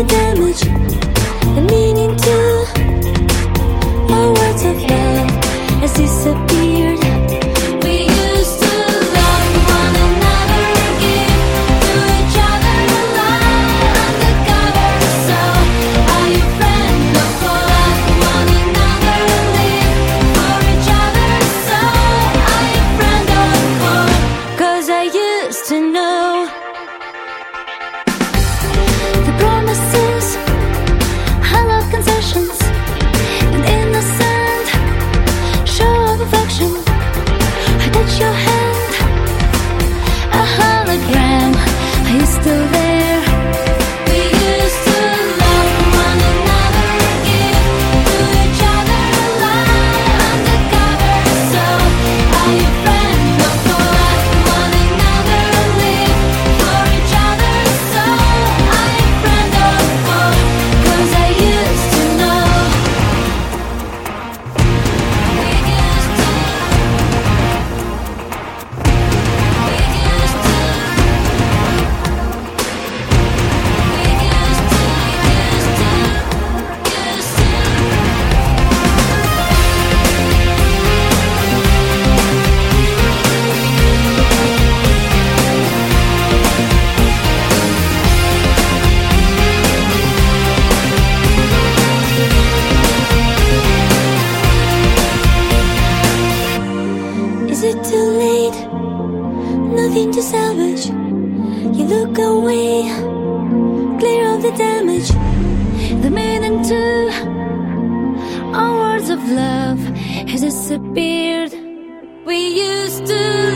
the damage, the meaning to our words of love has disappeared. We used to love one another, give to each other love undercover. So are you friends? Look for one another, live for each other. So are you friend or foe? 'Cause I used to know the promises, I love concessions, an innocent show of affection. I touch your hand, a hologram. Are you still there? We used to love one another, give to each other love undercover. So are you friends? Look for one another, live for each other. So are you friend or foe? 'Cause I used to know. We used to. Is it too late? Nothing to salvage. You look away, clear of the damage. The meaning to our words of love has disappeared. We used to